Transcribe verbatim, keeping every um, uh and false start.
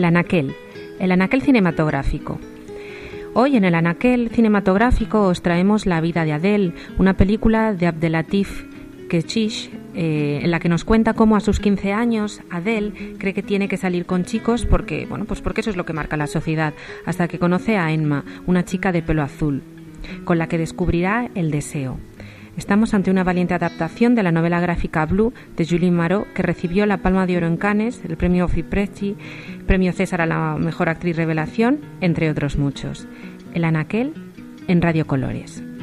anaquel, el anaquel cinematográfico. Hoy en el anaquel cinematográfico os traemos La vida de Adele, una película de Abdelatif Kechiche, eh, en la que nos cuenta cómo a sus quince años Adele cree que tiene que salir con chicos porque, bueno, pues porque eso es lo que marca la sociedad, hasta que conoce a Enma, una chica de pelo azul, con la que descubrirá el deseo. Estamos ante una valiente adaptación de la novela gráfica Blue de Julie Marot, que recibió la Palma de Oro en Cannes, el premio Fipresci, premio César a la mejor actriz revelación, entre otros muchos. El anaquel en Radio Colores.